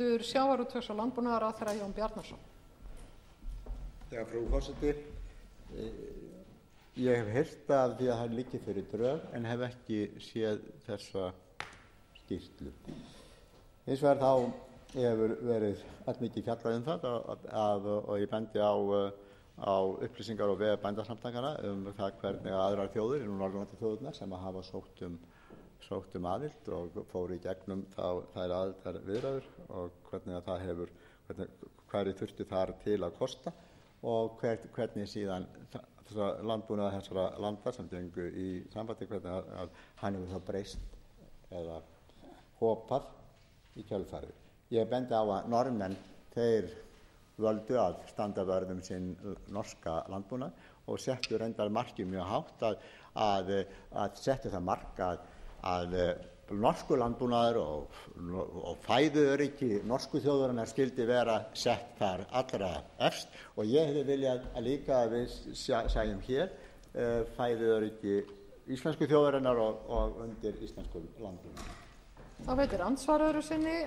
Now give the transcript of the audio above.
sjávarútvegs- og landbúnaðarráðherra Jón Bjarnason. Frú forseti, ég hef heyrt af því að það liggi fyrir drög en hef ekki séð þessa skýrslu. Hins vegar þá hefur verið allmikið fjallað um það og ég bendi á upplýsingar og vef bændasamtakanna það hvernig aðrar þjóðir, Norðurlandaþjóðirnar sem hafa sótt um aðild og fóru í gegnum þær aðildarviðræður og hvernig það hefur, hverju þurfti þar til að kosta og hvernig síðan landbúnaður þessara landa sem gengu í sambandi, hvernig að hann hefur þá breyst eða hopað í kjölfarið. Ég bendi á að Norðmenn, þeir völdu að standa vörð um sinn norska landbúnað og settu reyndar markið mjög hátt að settu það mark að norsku landbúnaður og fæðuöryggi norsku þjóðarinnar skyldi vera sett þar allra efst og ég hefði viljað að líka að við sæjum hér fæðuöryggi íslensku þjóðarinnar og undir íslensku landbúnaði. Þá veitir andsvar öðru sinni